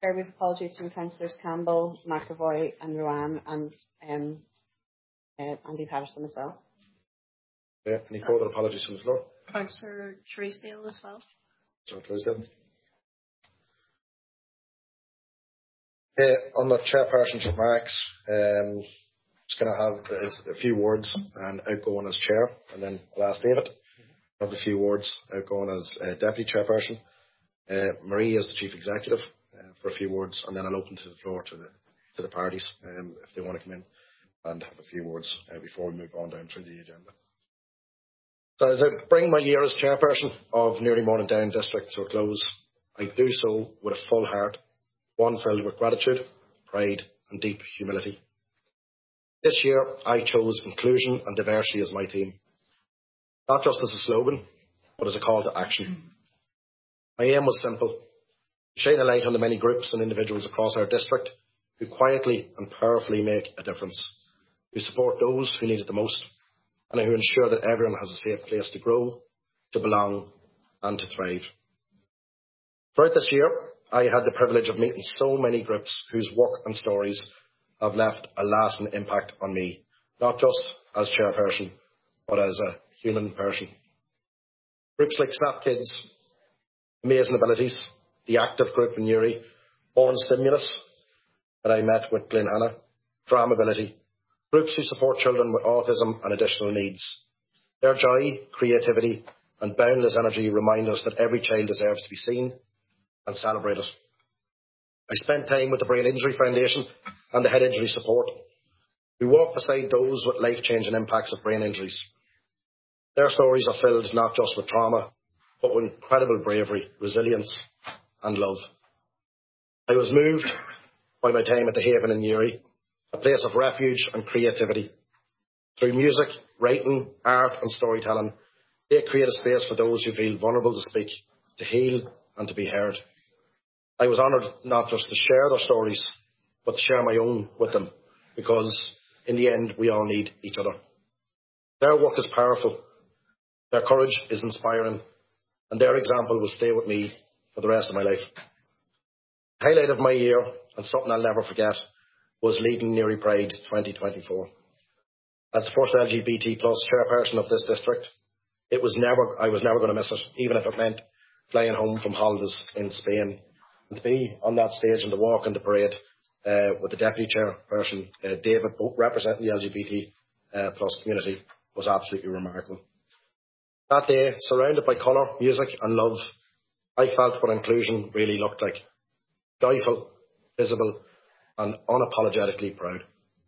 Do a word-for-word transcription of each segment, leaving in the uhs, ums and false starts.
Chair, with apologies from Councillors Campbell, McAvoy and Ruan and um, uh, Andy Patterson as well. Yeah, any further apologies from the floor? Councillor Truesdale as well. Councillor Truesdale. Uh, on the chairperson's remarks, um, just going to have a few words and outgoing as chair, and then I'll ask David to have a few words outgoing as uh, deputy chairperson. Uh, Marie is the chief executive uh, for a few words, and then I'll open to the floor to the to the parties um, if they want to come in and have a few words uh, before we move on down through the agenda. So as I bring my year as chairperson of Nearly Morningdown District to a close, I do so with a full heart, one filled with gratitude, pride and deep humility. This year I chose inclusion and diversity as my theme, not just as a slogan, but as a call to action. My aim was simple: to shine a light on the many groups and individuals across our district who quietly and powerfully make a difference, who support those who need it the most, and who ensure that everyone has a safe place to grow, to belong and to thrive. Throughout this year, I had the privilege of meeting so many groups whose work and stories have left a lasting impact on me, not just as chairperson, but as a human person. Groups like Snap Kids, Amazing Abilities, the Active Group in Newry, Born Stimulus that I met with Glen Hanna, Dramability, groups who support children with autism and additional needs. Their joy, creativity and boundless energy remind us that every child deserves to be seen and celebrated. I spent time with the Brain Injury Foundation and the Head Injury Support, who walk beside those with life-changing impacts of brain injuries. Their stories are filled not just with trauma, but with incredible bravery, resilience and love. I was moved by my time at the Haven in Newry, a place of refuge and creativity. Through music, writing, art and storytelling, they create a space for those who feel vulnerable to speak, to heal and to be heard. I was honoured not just to share their stories, but to share my own with them, because in the end we all need each other. Their work is powerful, their courage is inspiring, and their example will stay with me for the rest of my life. The highlight of my year, and something I'll never forget, was leading Newry Pride twenty twenty-four. As the first L G B T plus chairperson of this district, it was never, I was never going to miss it, even if it meant flying home from holidays in Spain. And to be on that stage and to walk in the parade uh, with the deputy chairperson, uh, David, both representing the L G B T uh, plus community, was absolutely remarkable. That day, surrounded by colour, music and love, I felt what inclusion really looked like. Joyful, visible and unapologetically proud.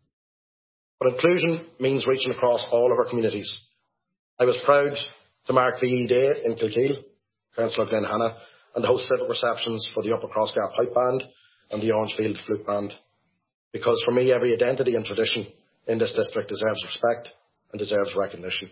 But inclusion means reaching across all of our communities. I was proud to mark V E Day in Kilkeel, Councillor Glen Hanna, and to host civic receptions for the Upper Crossgap Pipe Band and the Orangefield Flute Band. Because for me, every identity and tradition in this district deserves respect and deserves recognition.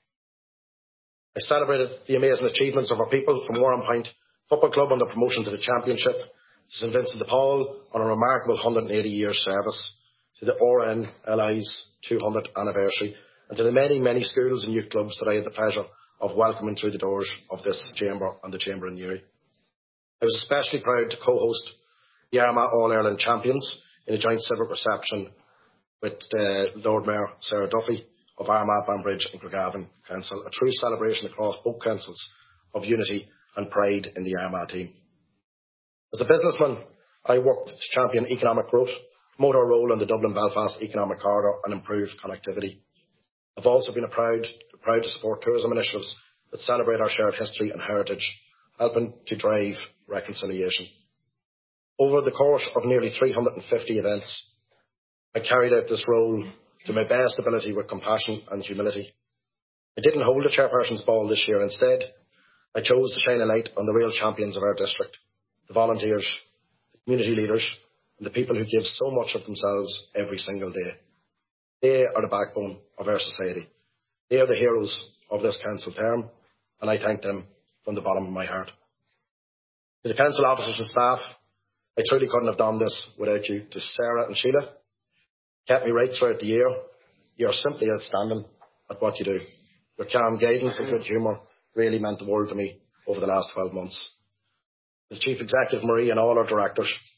I celebrated the amazing achievements of our people from Warrenpoint Football Club on the promotion to the Championship, to St Vincent de Paul on a remarkable one hundred eighty year service, to the R N L I's two hundredth anniversary, and to the many, many schools and youth clubs that I had the pleasure of welcoming through the doors of this chamber and the chamber in Newry. I was especially proud to co-host the Armagh All-Ireland Champions in a joint civic reception with uh, Lord Mayor Sarah Duffy of Armagh, Banbridge and Craigavon Council, a true celebration across both councils of unity and pride in the Armagh team. As a businessman, I worked to champion economic growth, promote our role in the Dublin-Belfast economic corridor and improve connectivity. I've also been a proud, proud to support tourism initiatives that celebrate our shared history and heritage, helping to drive reconciliation. Over the course of nearly three hundred fifty events, I carried out this role to my best ability with compassion and humility. I didn't hold the chairperson's ball this year. Instead, I chose to shine a light on the real champions of our district, the volunteers, the community leaders, and the people who give so much of themselves every single day. They are the backbone of our society. They are the heroes of this council term, and I thank them from the bottom of my heart. To the council officers and staff, I truly couldn't have done this without you. To Sarah and Sheila, kept me right throughout the year. You are simply outstanding at what you do. Your calm guidance and good humour really meant the world to me over the last twelve months. The Chief Executive Marie and all our directors,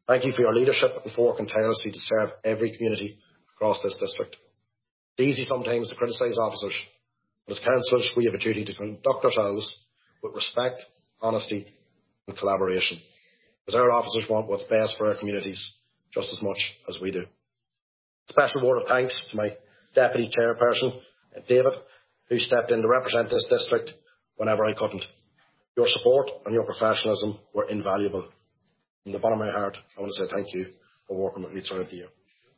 Thank you for your leadership and for working tirelessly to serve every community across this district. It's easy sometimes to criticise officers, but as councillors we have a duty to conduct ourselves with respect, honesty and collaboration, because our officers want what's best for our communities just as much as we do. Special word of thanks to my Deputy Chairperson, David, who stepped in to represent this district whenever I couldn't. Your support and your professionalism were invaluable. From the bottom of my heart, I want to say thank you for working with me throughout the year.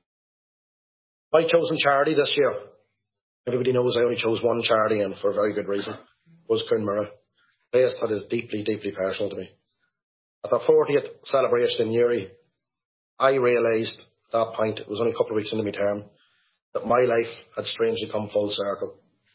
My chosen charity this year, everybody knows I only chose one charity, and for a very good reason, was Coonmurra, a place that is deeply, deeply personal to me. At the fortieth celebration in Newry, I realised at that point, it was only a couple of weeks into my term, that my life had strangely come full circle.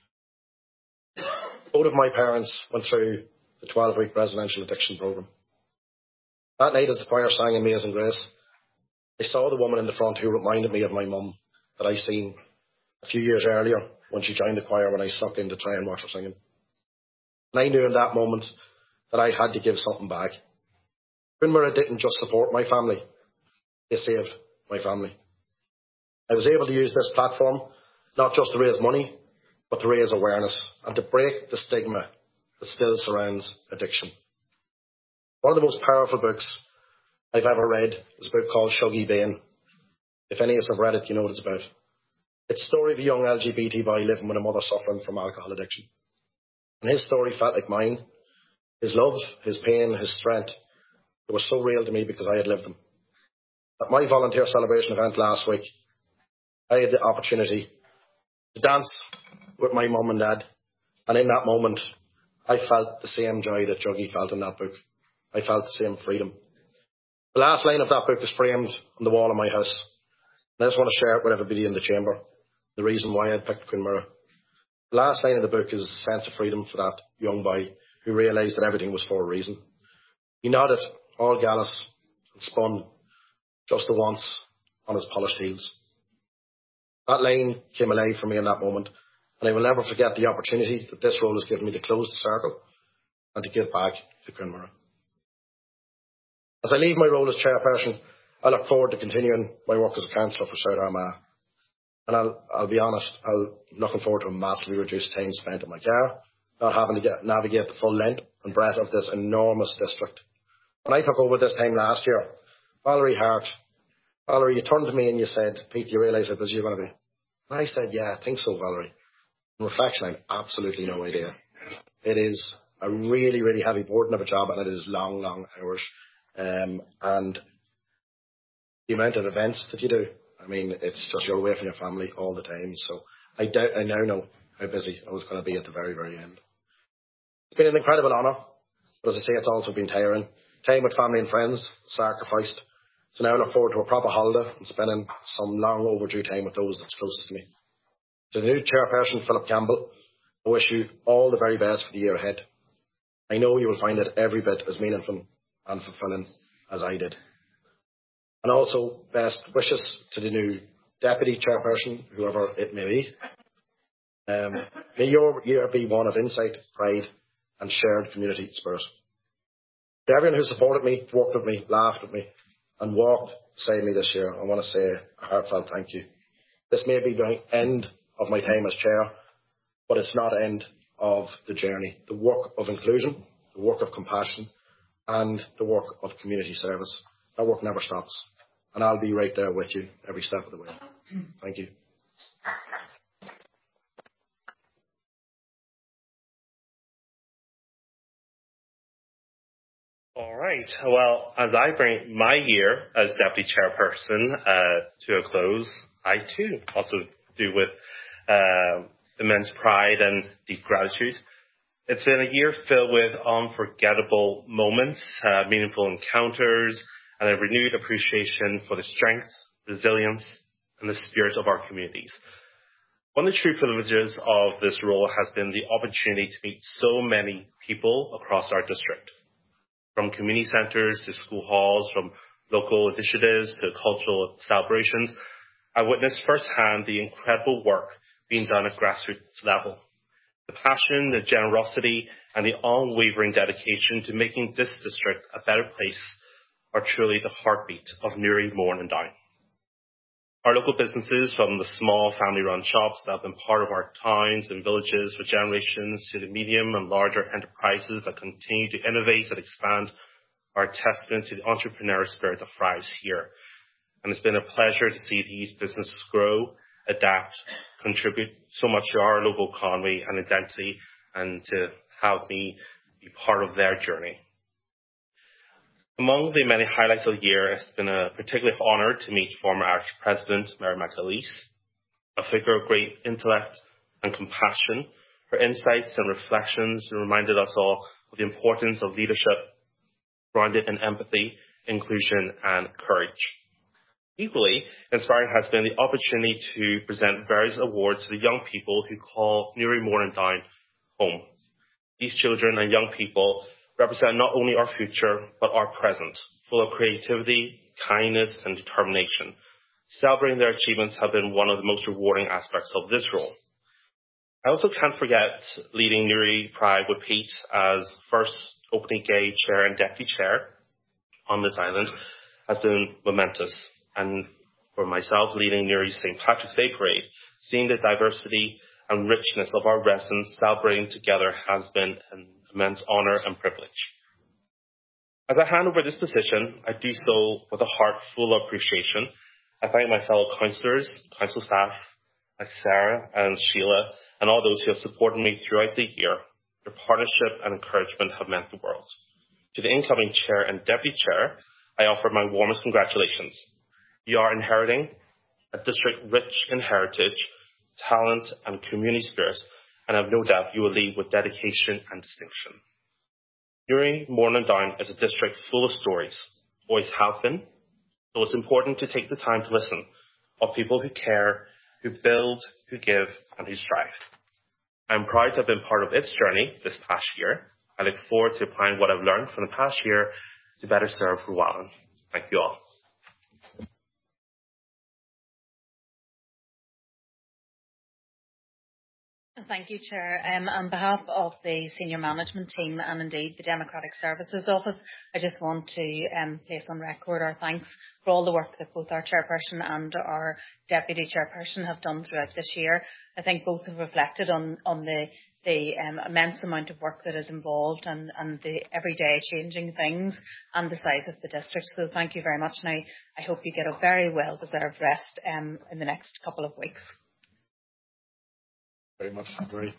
Both of my parents went through the twelve-week residential addiction programme. That night, as the choir sang Amazing Grace, I saw the woman in the front who reminded me of my mum that I seen a few years earlier when she joined the choir when I snuck in to try and watch her singing. And I knew in that moment that I had to give something back. Coonmurra didn't just support my family, they saved my family. I was able to use this platform not just to raise money, but to raise awareness and to break the stigma that still surrounds addiction. One of the most powerful books I've ever read is a book called Shuggie Bain. If any of us have read it, you know what it's about. It's the story of a young L G B T boy living with a mother suffering from alcohol addiction. And his story felt like mine. His love, his pain, his strength, they were so real to me because I had lived them. At my volunteer celebration event last week, I had the opportunity to dance with my mum and dad, and in that moment, I felt the same joy that Juggy felt in that book. I felt the same freedom. The last line of that book is framed on the wall of my house, and I just want to share it with everybody in the chamber, the reason why I picked Coonmurra. The last line of the book is a sense of freedom for that young boy who realised that everything was for a reason. He nodded, all gallus, and spun just the once on his polished heels. That line came alive for me in that moment, and I will never forget the opportunity that this role has given me to close the circle and to give back to Coonmurra. As I leave my role as chairperson, I look forward to continuing my work as a councillor for South Armagh. And I'll, I'll be honest, I'm looking forward to a massively reduced time spent in my car, not having to get, navigate the full length and breadth of this enormous district. When I took over this time last year, Valerie Hart, Valerie, you turned to me and you said, Pete, you realise how busy you're going to be? And I said, yeah, I think so, Valerie. In reflection, I have absolutely no idea. It is a really, really heavy burden of a job, and it is long, long hours. Um, and the amount of events that you do, I mean, it's just you're away from your family all the time. So I doubt, I now know how busy I was going to be at the very, very end. It's been an incredible honour, but as I say, it's also been tiring. Time with family and friends, sacrificed. So now I look forward to a proper holiday and spending some long overdue time with those that's closest to me. To the new chairperson, Philip Campbell, I wish you all the very best for the year ahead. I know you will find it every bit as meaningful and fulfilling as I did. And also, best wishes to the new deputy chairperson, whoever it may be. Um, may your year be one of insight, pride, and shared community spirit. To everyone who supported me, worked with me, laughed with me, and walked beside me this year, I want to say a heartfelt thank you. This may be the end of my time as chair, but it's not the end of the journey. The work of inclusion, the work of compassion, and the work of community service. That work never stops. And I'll be right there with you every step of the way. Thank you. All right. Well, as I bring my year as Deputy Chairperson uh, to a close, I too also do with uh, immense pride and deep gratitude. It's been a year filled with unforgettable moments, uh, meaningful encounters, and a renewed appreciation for the strength, resilience, and the spirit of our communities. One of the true privileges of this role has been the opportunity to meet so many people across our district. From community centres to school halls, from local initiatives to cultural celebrations, I witnessed firsthand the incredible work being done at grassroots level. The passion, the generosity, and the unwavering dedication to making this district a better place are truly the heartbeat of Newry, Mourne and Down. Our local businesses, from the small family-run shops that have been part of our towns and villages for generations, to the medium and larger enterprises that continue to innovate and expand, are a testament to the entrepreneurial spirit that thrives here. And it's been a pleasure to see these businesses grow, adapt, contribute so much to our local economy and identity, and to have me be part of their journey. Among the many highlights of the year, it's been a particular honour to meet former Irish President Mary McAleese, a figure of great intellect and compassion. Her insights and reflections reminded us all of the importance of leadership grounded in empathy, inclusion and courage. Equally inspiring has been the opportunity to present various awards to the young people who call Newry, Mourne and Down home. These children and young people represent not only our future, but our present, full of creativity, kindness and determination. Celebrating their achievements have been one of the most rewarding aspects of this role. I also can't forget leading Newry Pride with Pete as first openly gay chair and deputy chair on this island has been momentous. And for myself, leading Newry's Saint Patrick's Day Parade, seeing the diversity and richness of our residents celebrating together has been an immense honour and privilege. As I hand over this position, I do so with a heart full of appreciation. I thank my fellow councillors, council staff, like Sarah and Sheila, and all those who have supported me throughout the year. Your partnership and encouragement have meant the world. To the incoming chair and deputy chair, I offer my warmest congratulations. You are inheriting a district rich in heritage, talent and community spirit, and I have no doubt you will lead with dedication and distinction. Newry, Mourne and Down is a district full of stories, always have been, so it's important to take the time to listen, of people who care, who build, who give, and who strive. I'm proud to have been part of its journey this past year. I look forward to applying what I've learned from the past year to better serve Rwellan. Thank you all. Thank you, Chair. Um, on behalf of the Senior Management Team and indeed the Democratic Services Office, I just want to um, place on record our thanks for all the work that both our Chairperson and our Deputy Chairperson have done throughout this year. I think both have reflected on, on the, the um, immense amount of work that is involved and, and the everyday changing things and the size of the district. So thank you very much, and I, I hope you get a very well-deserved rest um, in the next couple of weeks. Very much, very.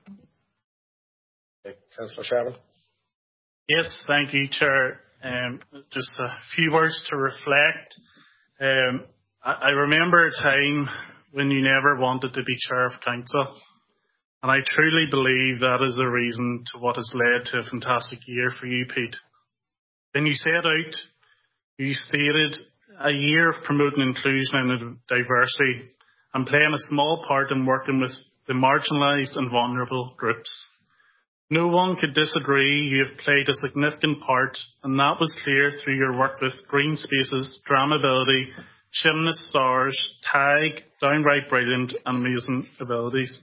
Okay, Councillor Sherman. Yes, thank you, Chair. Um, just a few words to reflect. Um, I, I remember a time when you never wanted to be Chair of Council, and I truly believe that is a reason to what has led to a fantastic year for you, Pete. When you set out, you stated a year of promoting inclusion and diversity and playing a small part in working with the marginalised and vulnerable groups. No one could disagree you have played a significant part, and that was clear through your work with Green Spaces, Dramability, Chimnest Stars, TAG, Downright Brilliant and Amazing Abilities.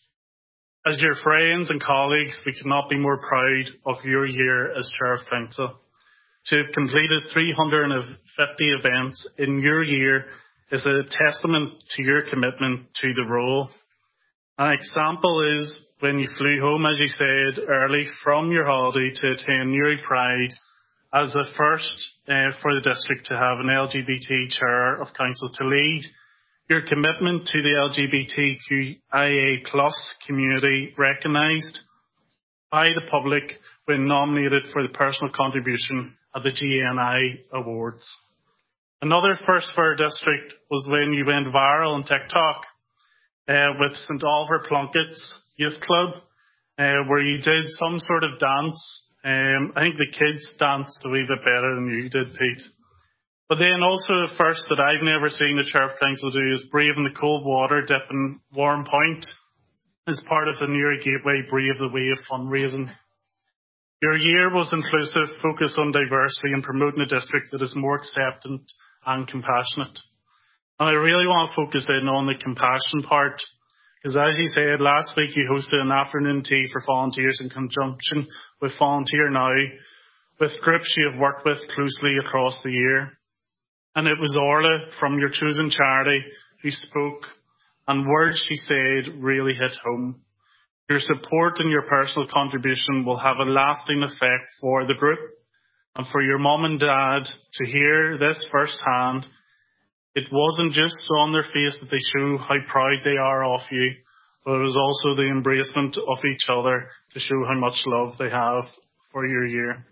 As your friends and colleagues, we could not be more proud of your year as Chair of Council. To have completed three hundred fifty events in your year is a testament to your commitment to the role. An example is when you flew home, as you said, early from your holiday to attend Newry Pride as the first uh, for the district to have an L G B T chair of council to lead. Your commitment to the L G B T Q I A plus community recognised by the public when nominated for the personal contribution at the G N I Awards. Another first for our district was when you went viral on TikTok Uh, with Saint Oliver Plunkett's Youth Club, uh, where you did some sort of dance. Um, I think the kids danced a wee bit better than you did, Pete. But then also a first that I've never seen the Chair of Council do is brave in the cold water, dip in Warm Point as part of the Newry Gateway Brave the Way of fundraising. Your year was inclusive, focused on diversity and promoting a district that is more acceptant and compassionate. And I really want to focus in on the compassion part, because as you said, last week you hosted an afternoon tea for volunteers in conjunction with Volunteer Now, with groups you have worked with closely across the year. And it was Orla from your chosen charity who spoke, and words she said really hit home. Your support and your personal contribution will have a lasting effect for the group, and for your mum and dad to hear this firsthand. It wasn't just on their face that they show how proud they are of you, but it was also the embracement of each other to show how much love they have for your year.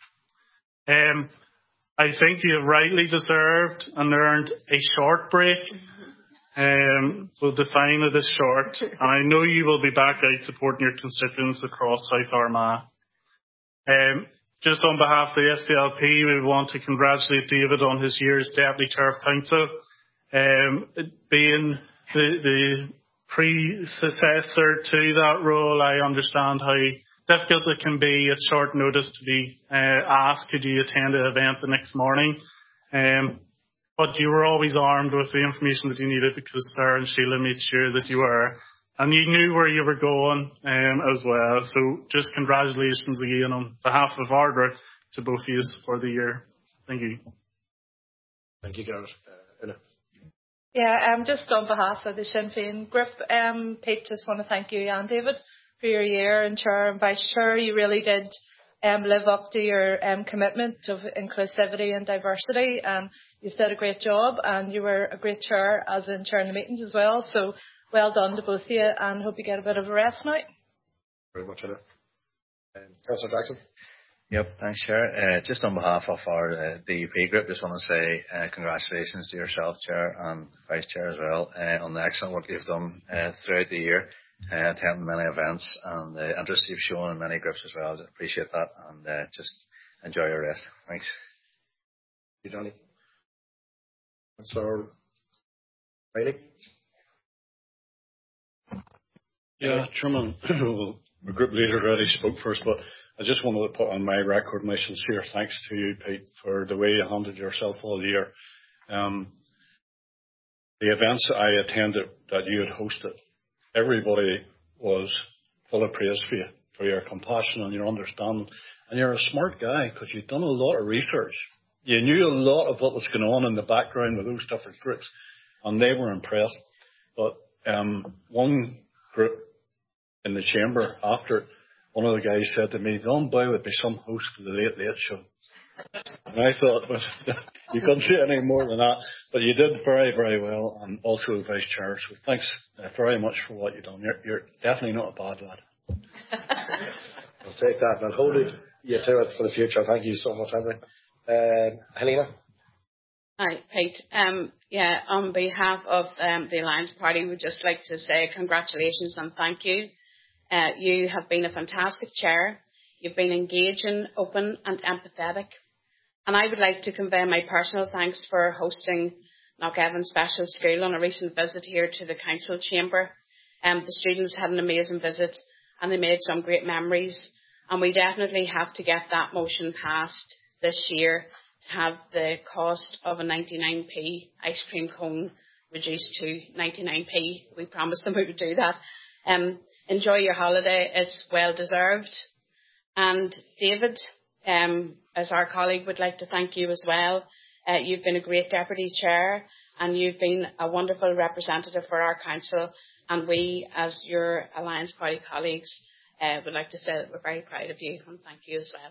Um, I think you have rightly deserved and earned a short break. Um, we'll define it as short, and I know you will be back out supporting your constituents across South Armagh. Um, just on behalf of the S D L P, we want to congratulate David on his year as Deputy Chair of Council. Um, being the, the predecessor to that role, I understand how difficult it can be at short notice to be uh, asked, could you attend an event the next morning? Um, but you were always armed with the information that you needed because Sarah and Sheila made sure that you were. And you knew where you were going um, as well. So just congratulations again on behalf of our group to both of you for the year. Thank you. Thank you, Gareth. Uh, Una. Yeah, um, just on behalf of the Sinn Féin group, um, Pete, just want to thank you and David for your year and Chair and Vice Chair. You really did um, live up to your um, commitment of inclusivity and diversity. Um, you did a great job and you were a great Chair as in chairing the meetings as well. So well done to both of you and hope you get a bit of a rest now. Very much, Anna. Um, Councillor Jackson. Yep, thanks, Chair. Uh, just on behalf of our uh, D U P group, just want to say uh, congratulations to yourself, Chair, and Vice Chair as well, uh, on the excellent work you've done uh, throughout the year, uh, attending many events and the interest you've shown in many groups as well. I appreciate that, and uh, just enjoy your rest. Thanks. Thank you, Johnny. Councillor Riley. Yeah, Chairman, well, the group leader already spoke first, but I just wanted to put on my record my sincere thanks to you, Pete, for the way you handled yourself all year. Um, the events that I attended that you had hosted, everybody was full of praise for you, for your compassion and your understanding. And you're a smart guy because you've done a lot of research. You knew a lot of what was going on in the background with those different groups, and they were impressed. But um, one group in the chamber after, one of the guys said to me, Don Boy would be some host for the Late Late Show. And I thought, well, you couldn't say any more than that. But you did very, very well, and also Vice Chair. So thanks uh, very much for what you've done. You're, you're definitely not a bad lad. I'll take that and I'll hold it you to it for the future. Thank you so much, Henry. Uh, Helena. Hi, Pete. Um, yeah, on behalf of um, the Alliance Party, we'd just like to say congratulations and thank you. Uh, you have been a fantastic chair. You've been engaging, open and empathetic. And I would like to convey my personal thanks for hosting Knockevin Special School on a recent visit here to the council chamber. Um, the students had an amazing visit and they made some great memories. And we definitely have to get that motion passed this year to have the cost of a ninety-nine p ice cream cone reduced to ninety-nine p. We promised them we would do that. Um, enjoy your holiday. It's well deserved. And David, um, as our colleague, would like to thank you as well. Uh, you've been a great deputy chair and you've been a wonderful representative for our council. And we, as your Alliance Party colleagues, uh, would like to say that we're very proud of you and thank you as well.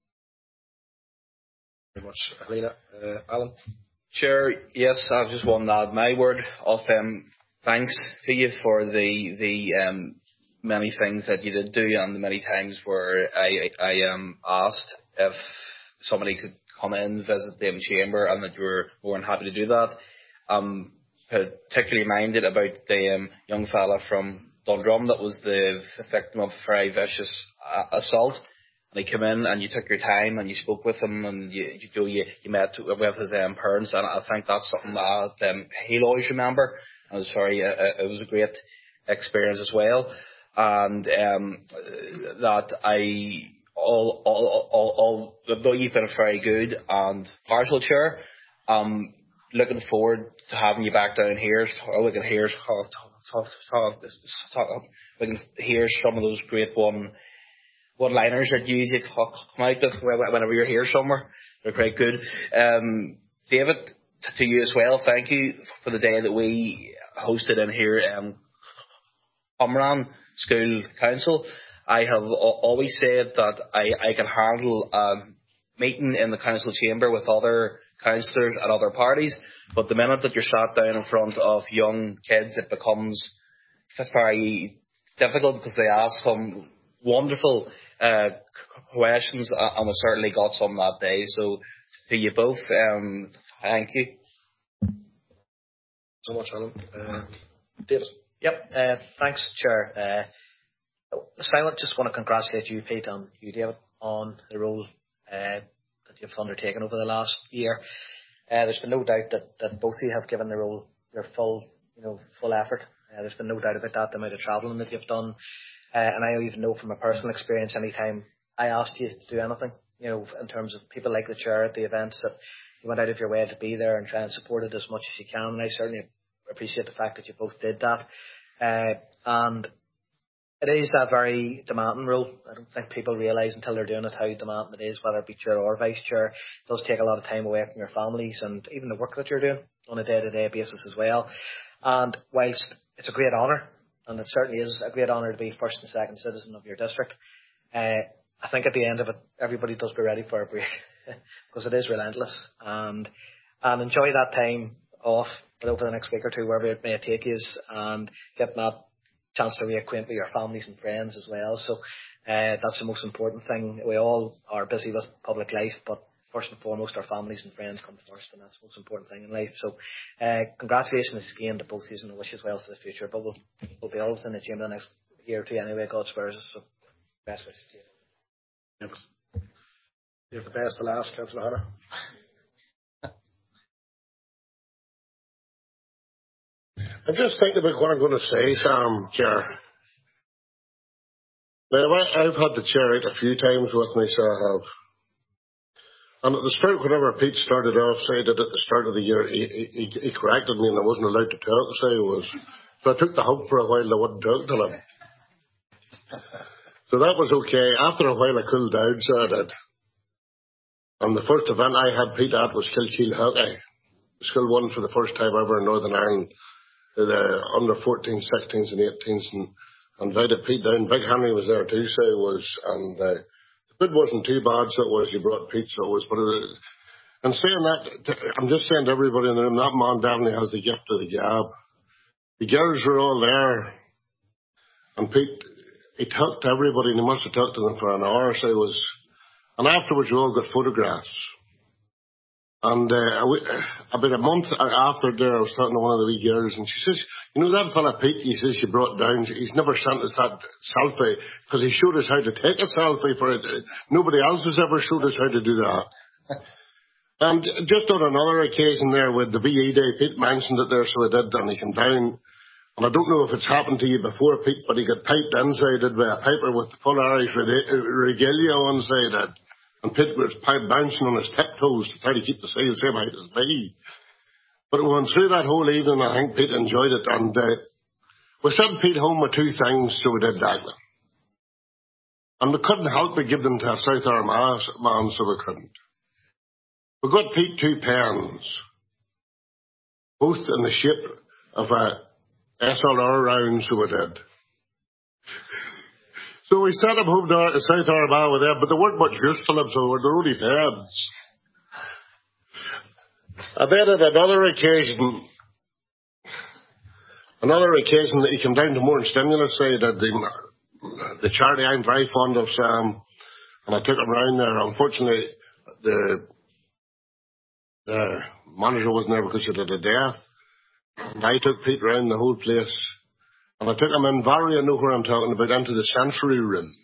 Very much, Helena. Uh, Alan. Chair, yes, I just want to add my word of um, thanks to you for the the um, many things that you did do and the many times where I I um, asked if somebody could come in, visit the chamber, and that you were more than happy to do that. Um, particularly minded about the um, young fella from Dundrum that was the victim of a very vicious uh, assault. And he came in and you took your time and you spoke with him and you you, you, you met with his um, parents, and I think that's something that um, he'll always remember. And it was very, uh, it was a great experience as well. And um, that I, all, all, all, all, although you've been a very good and partial chair, um, looking forward to having you back down here. We can hear, we can hear some of those great one. one-liners that you usually come out with whenever you're here somewhere. They're quite good. Um, David, to you as well, thank you for the day that we hosted in here, um, Cumran School Council. I have always said that I, I can handle a meeting in the council chamber with other councillors and other parties, but the minute that you're sat down in front of young kids, it becomes very difficult because they ask some wonderful uh, questions, and we certainly got some that day. So to you both, um, thank you. So much, Alan. Uh, David. Yep. Uh, thanks, Chair. Uh, I just want to congratulate you, Pete, and you, David, on the role uh, that you've undertaken over the last year. Uh, there's been no doubt that, that both of you have given the role their full, you know, full effort. Uh, there's been no doubt about that, the amount of travelling that you've done. Uh, and I even know from a personal experience, any time I asked you to do anything, you know, in terms of people like the Chair at the events, that you went out of your way to be there and try and support it as much as you can. And I certainly appreciate the fact that you both did that. Uh, and it is a very demanding role. I don't think people realise until they're doing it how demanding it is, whether it be Chair or Vice Chair. It does take a lot of time away from your families and even the work that you're doing on a day-to-day basis as well. And whilst it's a great honour, and it certainly is a great honour to be first and second citizen of your district, uh, I think at the end of it, everybody does be ready for a break because it is relentless. And and enjoy that time off over the next week or two, wherever it may take you, and get that chance to reacquaint with your families and friends as well. So uh, that's the most important thing. We all are busy with public life, but first and foremost, our families and friends come first, and that's the most important thing in life. So uh, congratulations again to both of you, and I wish you well for the future. But we'll, we'll be all in the chamber the next year or two anyway, God spares us. So best wishes to you. Yep. You have the best to last, Councillor Hannah. I'm just thinking about what I'm going to say, Sam, Chair. Now, I've had the Chair out a few times with me, so I have. And at the start, whenever Pete started off, saying that at the start of the year, he, he, he corrected me and I wasn't allowed to talk, so I was. So I took the hug for a while and I wouldn't talk to him. So that was okay. After a while, I cooled down, so I did. And the first event I had Pete at was Kilkeel Hockey. School won for the first time ever in Northern Ireland. The under fourteens, sixteens and eighteens, and invited Pete down. Big Henry was there too, so it was, and uh, the bid wasn't too bad, so it was, you brought Pete, so it was, but it was, and saying that, I'm just saying to everybody in the room, that man definitely has the gift of the gab. The girls were all there, and Pete, he talked to everybody, and he must have talked to them for an hour, so it was, and afterwards we all got photographs. And uh, about a month after there, I was talking to one of the wee girls, and she says, you know that fella Pete, he says, you brought down, he's never sent us that selfie, because he showed us how to take a selfie for it. Nobody else has ever showed us how to do that. And just on another occasion there with the V E Day, Pete mentioned it there, so I did, and he came down. And I don't know if it's happened to you before, Pete, but he got piped inside it by a piper with the full Irish regalia on side it. And Pete was bouncing on his tiptoes to try to keep the sail same height as me. But we went through that whole evening, I think Pete enjoyed it. And uh, we sent Pete home with two things, so we did that. And we couldn't help but give them to a South Armagh man, so we couldn't. We got Pete two pens, both in the shape of a S L R round, so we did. So we sent him home to South Armagh with them, but they weren't much use to them, so they're only pens. And then on another occasion, another occasion that he came down to More and Stimulus side at the, the charity I'm very fond of, Sam, and I took him round there. Unfortunately, the, the manager wasn't there because she had a death. And I took Pete round the whole place. And I took him in, Valerie, I know where I'm talking about, into the sensory room.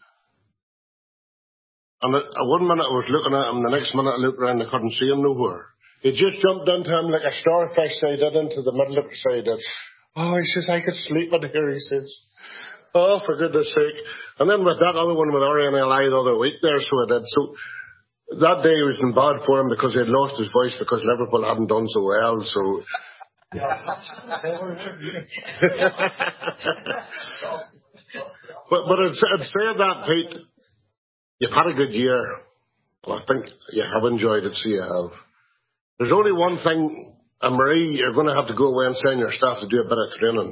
And at one minute I was looking at him, the next minute I looked around, I couldn't see him nowhere. He just jumped into him like a starfish, so he did into the middle of it, so he did. Oh, he says, I could sleep in here, he says. Oh, for goodness sake. And then with that other one with R N L I the other week there, so I did. So that day he was in bad form because he had lost his voice because Liverpool hadn't done so well, so... but, but in, in saying that, Pete, you've had a good year. Well, I think you have enjoyed it, so you have. There's only one thing, and Marie, you're going to have to go away and send your staff to do a bit of training.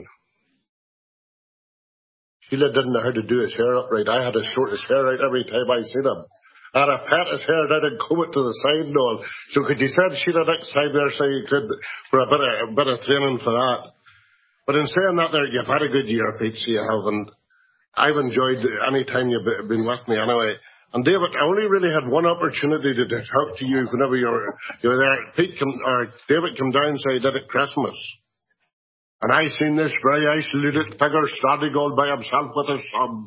Sheila didn't know how to do his hair up right. I had to sort his hair out every time I seen him. I had to pat his hair down and comb it to the side and all. So could you send Sheila next time there so you could, for a bit of, a bit of training for that? But in saying that there, you've had a good year, Pete, so you have, and I've enjoyed any time you've been with me anyway. And David, I only really had one opportunity to talk to you whenever you were, you were there. Pete come, or David came down and said he did at Christmas. And I seen this very isolated figure standing all by himself with his son.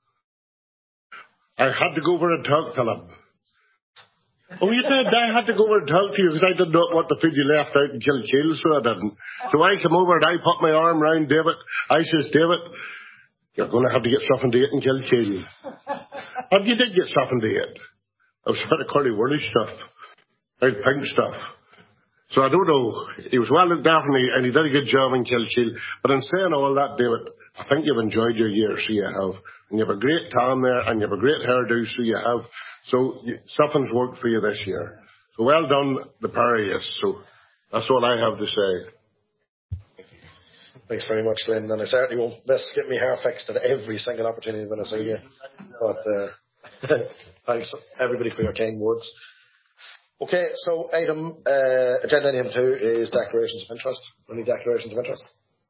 I had to go over and talk to him. Oh, you did? I had to go over and talk to you because I did not want to feel you left out in Kilkeel, so I didn't. So I came over and I put my arm round David. I says, David, you're going to have to get something to eat in Kilkeel. And you did get something to eat. It was a bit of curly whirly stuff. Out pink stuff. So I don't know. He was well looked after me, and he did a good job in Kilkeel. But in saying all that, David, I think you've enjoyed your year, so you have. And you have a great tan there, and you have a great hairdo, so you have. So you, something's worked for you this year. So well done, the pair of you. So that's all I have to say. Thanks very much, Lynn. And I certainly won't miss get me hair fixed at every single opportunity when I see you. But uh, thanks, everybody, for your kind words. Okay, so item, uh, agenda item two is declarations of interest. Any declarations of interest?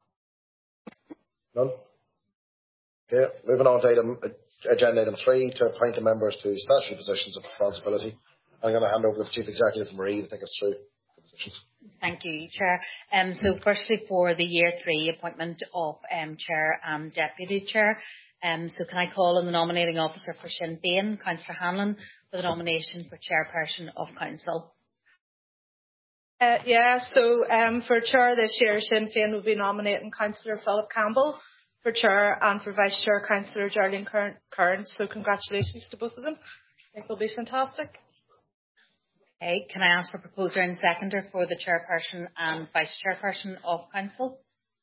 None? Okay, moving on to item, agenda item three, to appoint the members to statutory positions of responsibility. I'm going to hand over to the Chief Executive, Marie, to take us through the positions. Thank you, Chair. Um, so firstly, for the year three appointment of um, Chair and Deputy Chair, um, so can I call on the nominating officer for Sinn Féin, Councillor Hanlon, for the nomination for Chairperson of Council? Uh, yeah, so um, for Chair this year, Sinn Féin will be nominating Councillor Philip Campbell for Chair and for Vice Chair Councillor Geraldine Kearns. So congratulations to both of them. I think they'll be fantastic. Okay, can I ask for proposer and seconder for the Chairperson and Vice Chairperson of Council?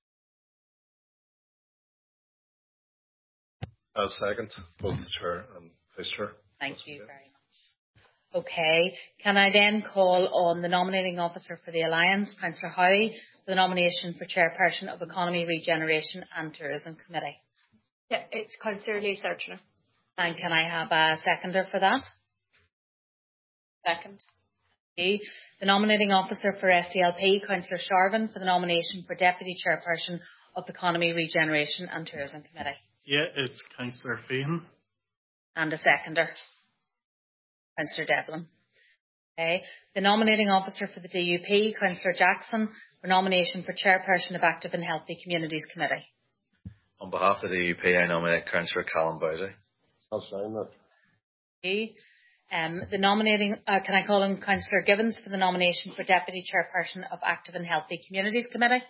I'll second both Chair and Vice Chair. Thank you very much. Okay, can I then call on the nominating officer for the Alliance, Councillor Howie, for the nomination for Chairperson of Economy, Regeneration and Tourism Committee? Yeah, it's Councillor Lee Searcher. And can I have a seconder for that? Second. Okay. The nominating officer for S D L P, Councillor Sharvin, for the nomination for Deputy Chairperson of Economy, Regeneration and Tourism Committee. Yeah, it's Councillor Fahey. And a seconder. Councillor Devlin. Okay. The nominating officer for the D U P, Councillor Jackson, for nomination for Chairperson of Active and Healthy Communities Committee. On behalf of the D U P, I nominate Councillor Callum Bowsey. I'll sign that. Okay. Um, the nominating, uh, can I call on Councillor Gibbons for the nomination for Deputy Chairperson of Active and Healthy Communities Committee?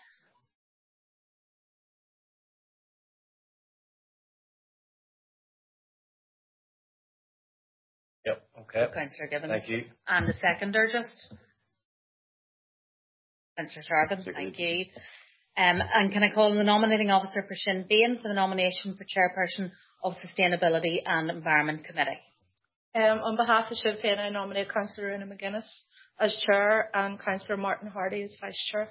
Yep, okay. So Councillor Gibbons. Thank you. And the seconder just? Councillor Sharvin, thank you. Um, and can I call on the nominating officer for Sinn Féin for the nomination for Chairperson of Sustainability and Environment Committee? Um, on behalf of Sinn Féin, I nominate Councillor Una McGuinness as Chair and Councillor Martin Hardy as Vice Chair.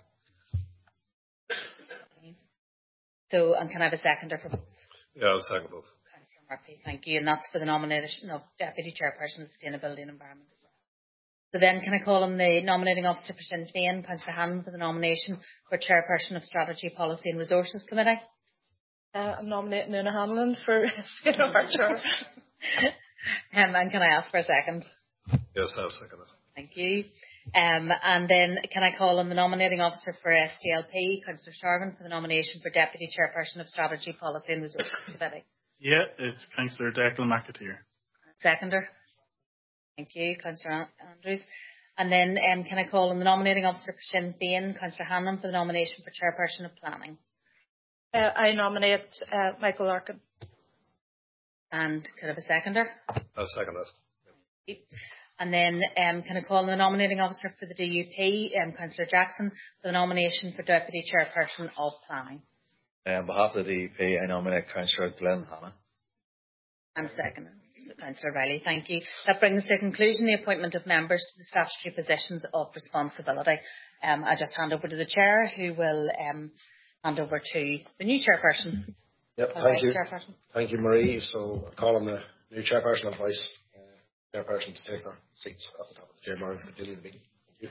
So, and can I have a seconder for both? Yeah, I'll second both. Councillor Murphy, thank you. And that's for the nomination of Deputy Chairperson of Sustainability and Environment. So then, can I call on the nominating officer for Sinn Féin, Councillor Hanlon, for the nomination for Chairperson of Strategy, Policy and Resources Committee? Uh, I'm nominating Una Hanlon for our Chair. Um, and can I ask for a second? Yes, I'll second it. Thank you. Um, and then can I call on the nominating officer for S D L P, Councillor Sharvin, for the nomination for Deputy Chairperson of Strategy, Policy and Resources Committee? Yeah, it's Councillor Declan McAteer. Seconder. Thank you, Councillor Andrews. And then um, can I call on the nominating officer for Sinn Féin, Councillor Hanlon, for the nomination for Chairperson of Planning? Uh, I nominate uh, Michael Larkin. And could I have a seconder? I'll second it. And then um, can I call on the nominating officer for the D U P, um, Councillor Jackson, for the nomination for Deputy Chairperson of Planning? On behalf of the D U P, I nominate Councillor Glenn Hanna. And second. Councillor Riley, thank you. That brings to conclusion the appointment of members to the statutory positions of responsibility. Um, I just hand over to the Chair, who will um, hand over to the new Chairperson. Yep, thank you. Chairperson. Thank you, Marie. So I call on the new Chairperson and Vice uh, Chairperson to take their seats at the top of the chamber and continue the meeting. Thank you.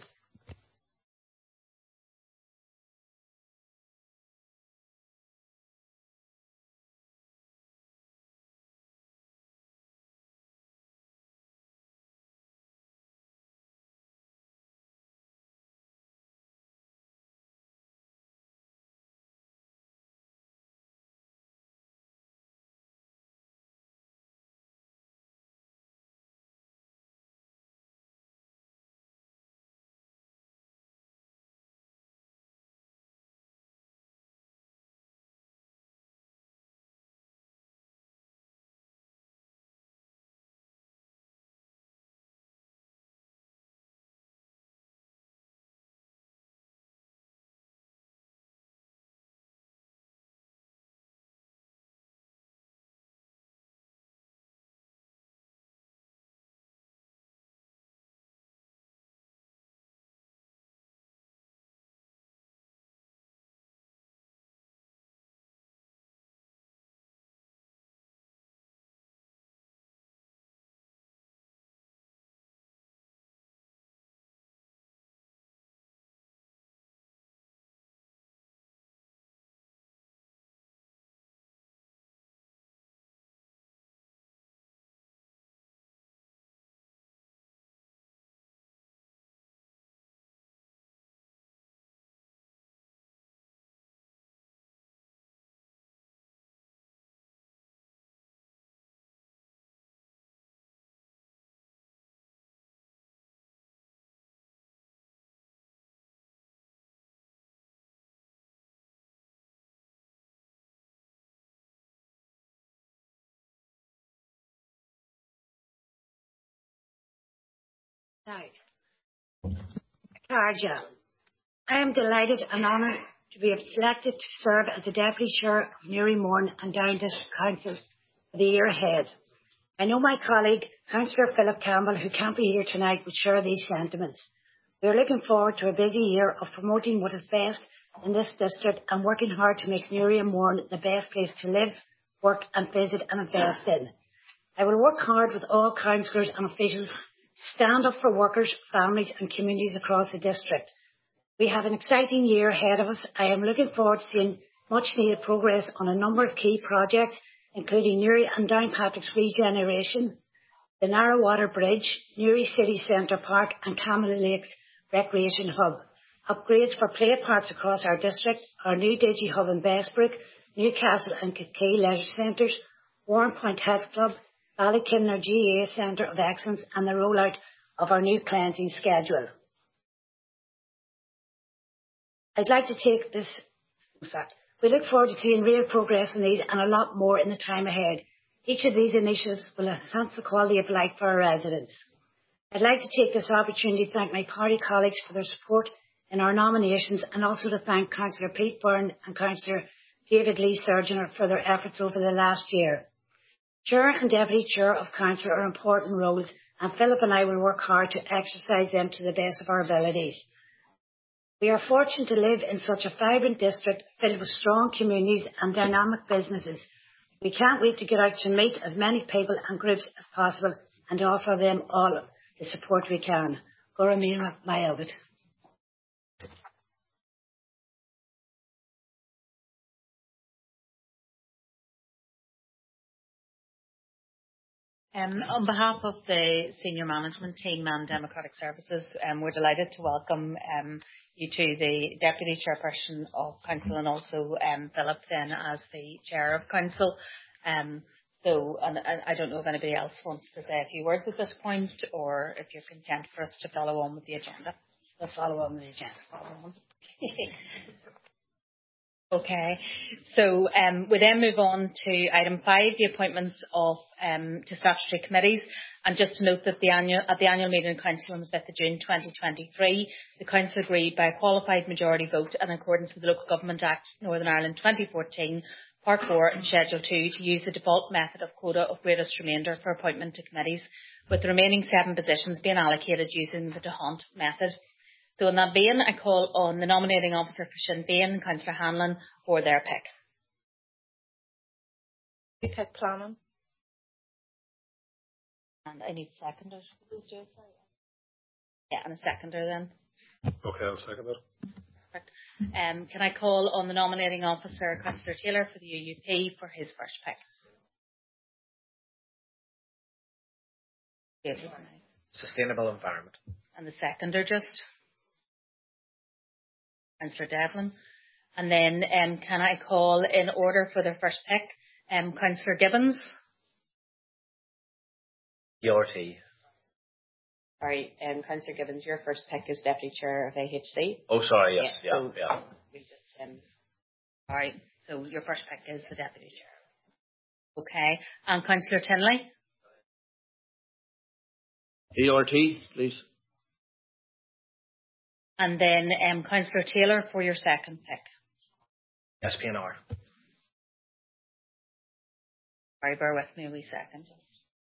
Carja. I am delighted and honoured to be elected to serve as the Deputy Chair of Newry, Mourne and Down District Council for the year ahead. I know my colleague, Councillor Philip Campbell, who can't be here tonight, would share these sentiments. We are looking forward to a busy year of promoting what is best in this district and working hard to make Newry and Mourne the best place to live, work and visit and invest in. I will work hard with all councillors and officials to stand up for workers, families and communities across the district. We have an exciting year ahead of us. I am looking forward to seeing much needed progress on a number of key projects, including Newry and Downpatrick's regeneration, the Narrow Bridge, Newry City Centre Park and Camelot Lakes Recreation Hub, upgrades for play parks across our district, our new Digi Hub in Bessbrook, Newcastle and Kilkee Leisure Centres, Warrenpoint Health Club, Ballykilner G A A Centre of Excellence and the rollout of our new cleansing schedule. I'd like to take this, sorry, we look forward to seeing real progress in these and a lot more in the time ahead. Each of these initiatives will enhance the quality of life for our residents. I'd like to take this opportunity to thank my party colleagues for their support in our nominations and also to thank Councillor Pete Byrne and Councillor David Lee Surgeon for their efforts over the last year. Chair and Deputy Chair of Council are important roles and Philip and I will work hard to exercise them to the best of our abilities. We are fortunate to live in such a vibrant district filled with strong communities and dynamic businesses. We can't wait to get out to meet as many people and groups as possible and to offer them all the support we can. Gora Míle Mayovet. Um, on behalf of the senior management team and Democratic Services, um, we're delighted to welcome um, you to the Deputy Chairperson of Council and also um, Philip then as the Chair of Council. Um, so and, and I don't know if anybody else wants to say a few words at this point or if you're content for us to follow on with the agenda. We'll follow on with the agenda. Okay, so um, we then move on to item five, the appointments of um, to statutory committees. And just to note that the annual, at the annual meeting of Council on the fifth of June twenty twenty-three, the Council agreed by a qualified majority vote in accordance with the Local Government Act Northern Ireland twenty fourteen Part four and Schedule two to use the default method of quota of greatest remainder for appointment to committees, with the remaining seven positions being allocated using the D'Hondt method. So in that vein, I call on the nominating officer for Sinn Féin, Councillor Hanlon, for their pick. You pick planning. And I need seconders for those two. Yeah, and a seconder then. Okay, I'll second it. Perfect. Um, can I call on the nominating officer, Councillor Taylor, for the U U P for his first pick? Sustainable environment. And the seconder just? Councillor Devlin. And then um, can I call in order for their first pick, um, Councillor Gibbons? E R T. Sorry, um, Councillor Gibbons, your first pick is Deputy Chair of A H C. Oh, sorry, yes, yeah, yeah. So yeah. we just, um, all right, so your first pick is the Deputy Chair. Okay, and Councillor Tinley? E R T, please. And then um, Councillor Taylor for your second pick. S P N R. Sorry, bear with me a wee second. Just.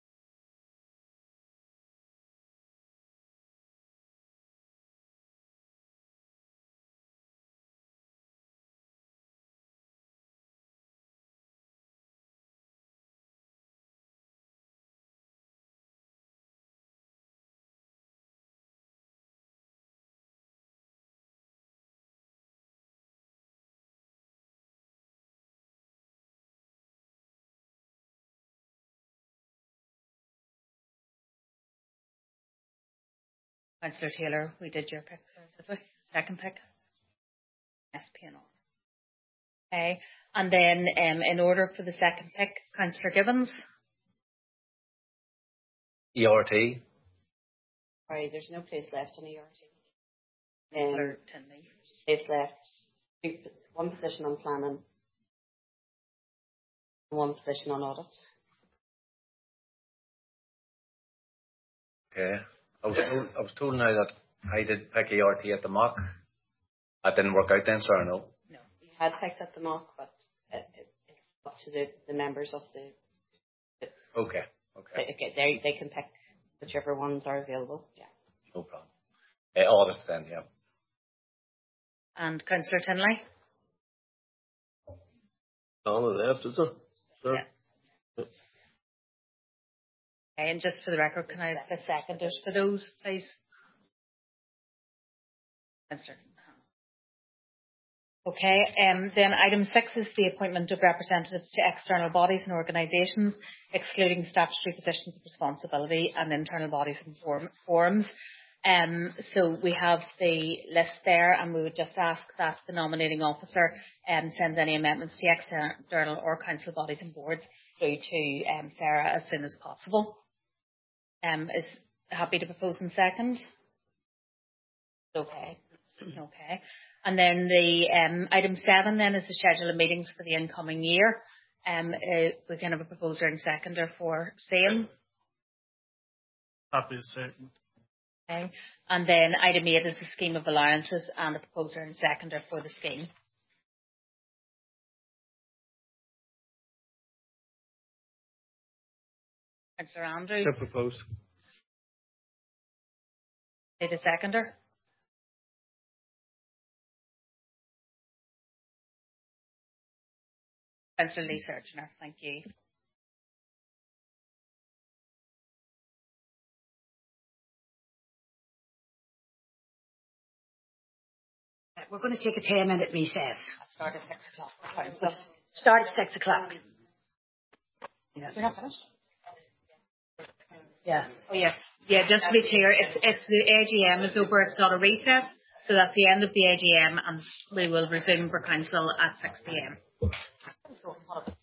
Councillor Taylor, we did your pick, did we? Second pick? S P N R. Okay, and then um, in order for the second pick, Councillor Gibbons? E R T. Sorry, there's no place left in E R T. Councillor Um, Tinley. place left, two, one position on planning, one position on audit. Okay. I was told, I was told now that I did pick E R T at the mock. That didn't work out then, sorry, no. No, you had picked up the mock, but it, it, it's up to the, the members of the. the Okay, okay. They, they, they can pick whichever ones are available. Yeah. No problem. Uh, audit then, yeah. And Councillor Tinley? On the left, is there? Sure. Yeah. Okay, and just for the record, can I have the seconders for those, please? Councillor. Okay, um, then item six is the appointment of representatives to external bodies and organisations, excluding statutory positions of responsibility and internal bodies and form, forums. Um, so we have the list there, and we would just ask that the nominating officer um, sends any amendments to external or council bodies and boards through to um, Sarah as soon as possible. Um, is happy to propose in second? Okay. Okay. And then the um, item seven then is the schedule of meetings for the incoming year. Um, uh, we can have a proposer and seconder for same. Happy to second. Okay. And then item eight is the scheme of allowances and a proposer and seconder for the scheme. Councillor Andrews. So proposed. Need a seconder? Councillor Lee Searchner, thank you. We're going to take a ten minute recess. Start at six o'clock. So, Start at six o'clock. yeah. You're not finished? Yeah. Oh yeah. Yeah, just to be clear, it's it's the A G M is over, it's not a recess, so that's the end of the A G M and we will resume for council at six p m.